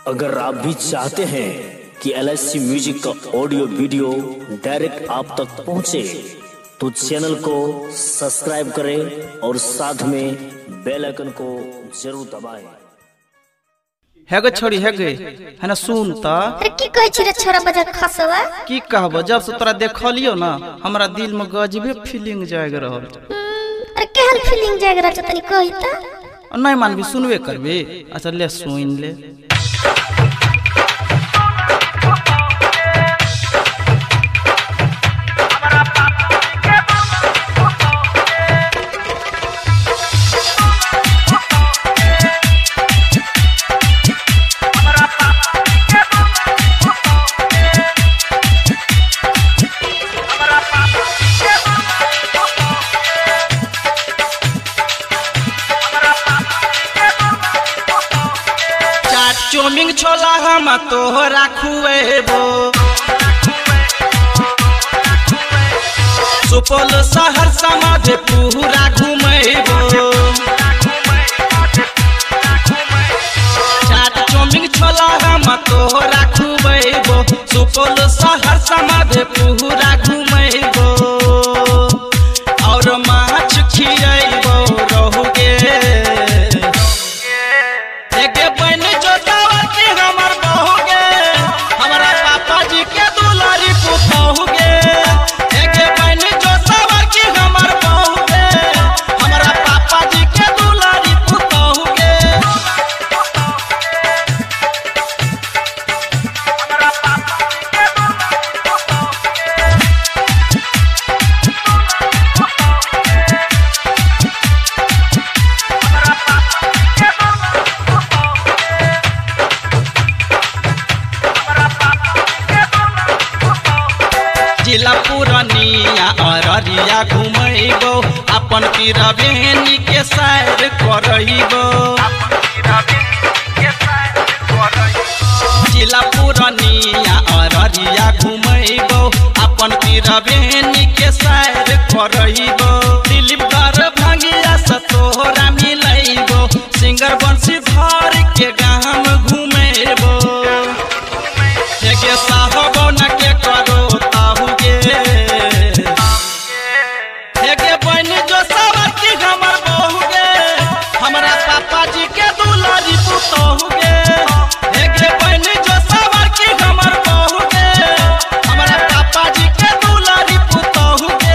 अगर आप भी चाहते हैं कि LSC म्यूजिक का ऑडियो वीडियो डायरेक्ट आप तक पहुंचे, तो चैनल को सब्सक्राइब करें और साथ में बेल आइकन को जरूर दबाएं। हेगे छोड़ी हेगे है ना, सुन त अरे की कहै छी रे छोरा बजा खसवा की कहबो, जब से तोरा देखलियो ना हमरा दिल में गजबे फीलिंग जाग रहल। अरे केहन फीलिंग जाग रहल तनी कहि त। नहीं मानबी, सुनबे करबे। अच्छा ले सुन ले। चौमिंग छोला हम तोहरा खुएबो, सुपौल शहर समाज पूरा घुमेबो। चाट चौमिंग छोला हम तोहरा खुएबो, सुपौल शहर समाज पूरा घुमेबो। और माछ खिएबो रहुगे एके बन जो हमर बहुगे, हमरा पापा जी के दुलारी पुतहुगे। एके बन जो सवर की हमर बहुगे, हमरा पापा जी के दुलारी पुतहुगे। जिला पुरानिया अररिया घुमैबो, अपन पीरबेनी के सैर करैबो। जिला पुरानिया अररिया घुमैबो, अपन पीरबेनी के सैर करैबो। दिलीप घर भांगिया से तोहरा मिलैबो, सिंगर बंसी धर के गाम घुमैबो। एके साहबो न के करो बन जो सवर की हमर बहुगे, हमरा पापा जी के दुलारी पुतहुगे। एके बन जो सवर की हमर बहुगे, हमरा पापा जी के दुलारी पुतहुगे।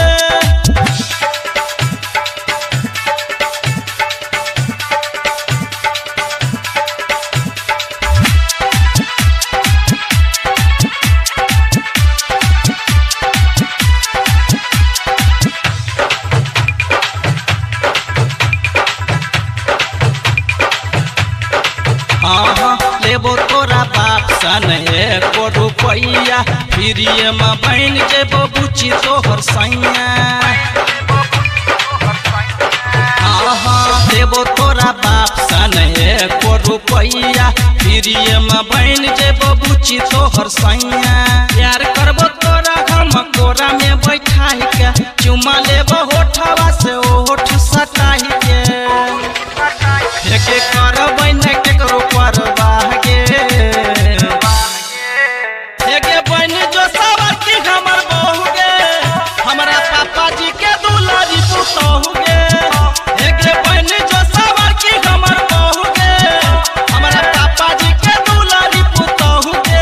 लेबो तोरा बाप सन एको रुपैया, फिरिए में बन जेबो बुची तोहर सैया। लेबो तोरा बाप सन एको रुपैया, फिरिए में बन जेबो बुची तोहर सैया। प्यार करबो तोरा हम कोरा में बैठाई के, चुमा लेबो होठवा से होठ सटाई के। एके करबै न केकरो परवाह गे, एके बन जो सवर की हमर बहुगे, हमरा पापा जी के दुलारी पुतहुगे। एके बन जो सवर की हमर बहुगे, हमरा पापा जी के दुलारी पुतहुगे।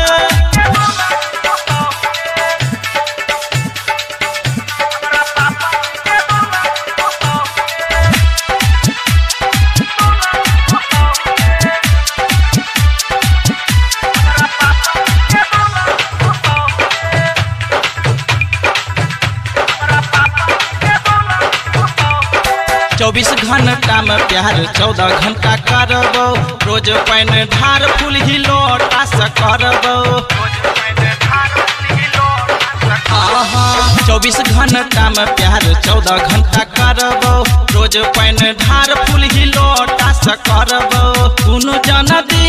चौबीस घंटा में प्यार 14 घंटा करबो, रोज पाइन ढार फूल ही लोटा से करबो। 24 घंटा में प्यार 14 घंटा करबो, रोज पाइन ढार फूल ही लोटा से करबो। दुनू जना